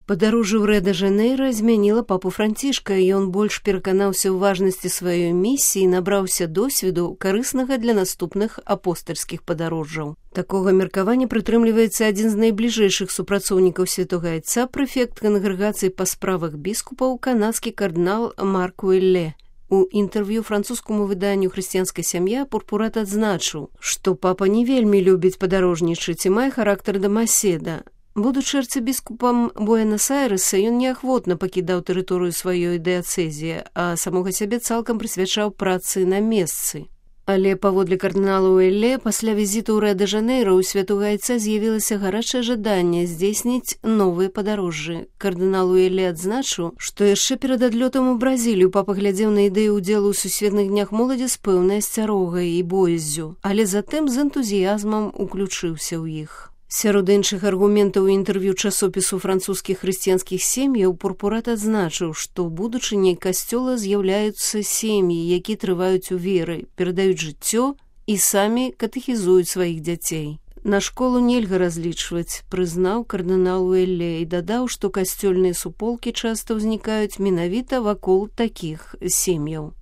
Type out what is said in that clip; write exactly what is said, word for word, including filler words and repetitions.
Падарожжа ў Рэ-дэ-Жанэйра змяніла папу Францішка, і ён больш пераканаўся ў важнасці сваёй місіі і набраўся досведу, карыснага для наступных апостальскіх падарожжаў. Такога меркавання прытрымліваецца адзін з найбліжэйшых супрацоўнікаў святога айца, прэфект кангрэгацыі па справах біскупаў, канадскі кардынал Марк Уэлле. У інтэрв'ю французскаму выданню «Хрысціянская сям'я» Пурпурат адзначыў, што папа не вельмі любіць падарожнічаць і мае характар дамаседа. Будучы арцыбіскупам Буэнас-Айрэса, ён неахвотна пакідаў тэрыторыю сваёй дыяцэзіі, а самога сябе цалкам прысвячаў працы на месцы. Але, паводле кардынала Уэлле, пасля візіту ў Рэ-дэ-Жанэйра ў святога айца з'явілася гарачае жаданне здзейсніць новыя падарожжы. Кардынал Уэлле адзначыў, што яшчэ перад адлётам у Бразілію папа глядзеў на ідэю ўдзелу ў сусветных днях моладзі з пэўнай асцярогай і бояззю, але затым з энтузіязмам уключыўся ў іх. Сярод іншых аргументаў у інтэрв'ю часопісу французскіх хрысціянскіх сем'яў Пурпурат адзначыў, што будучыняй касцёла з'яўляюцца сем'і, якія трываюць у веры, перадаюць жыццё і самі катэхізуюць сваіх дзяцей. На школу нельга разлічваць, прызнаў кардынал Уэлле і дадаў, што касцёльныя суполкі часта ўзнікаюць менавіта вакол такіх сем'яў.